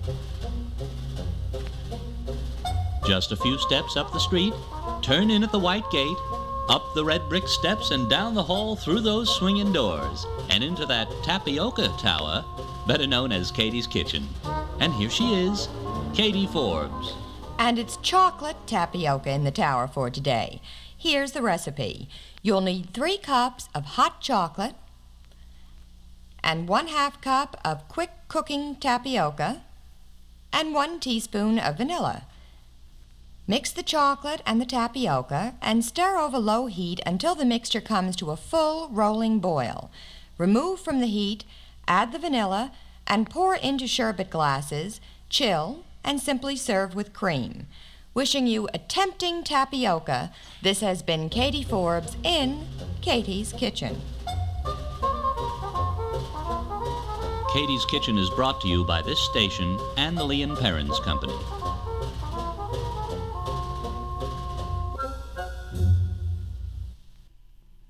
Just a few steps up the street, turn in at the white gate, up the red brick steps and down the hall through those swinging doors, and into that tapioca tower, better known as Katie's Kitchen. And here she is, Katie Forbes. And it's chocolate tapioca in the tower for today. Here's the recipe. You'll need 3 cups of hot chocolate and 1/2 cup of quick cooking tapioca and 1 teaspoon of vanilla. Mix the chocolate and the tapioca and stir over low heat until the mixture comes to a full rolling boil. Remove from the heat, add the vanilla, and pour into sherbet glasses, chill, and simply serve with cream. Wishing you a tempting tapioca, this has been Katie Forbes in Katie's Kitchen. Katie's Kitchen is brought to you by this station and the Lee and Perrins Company.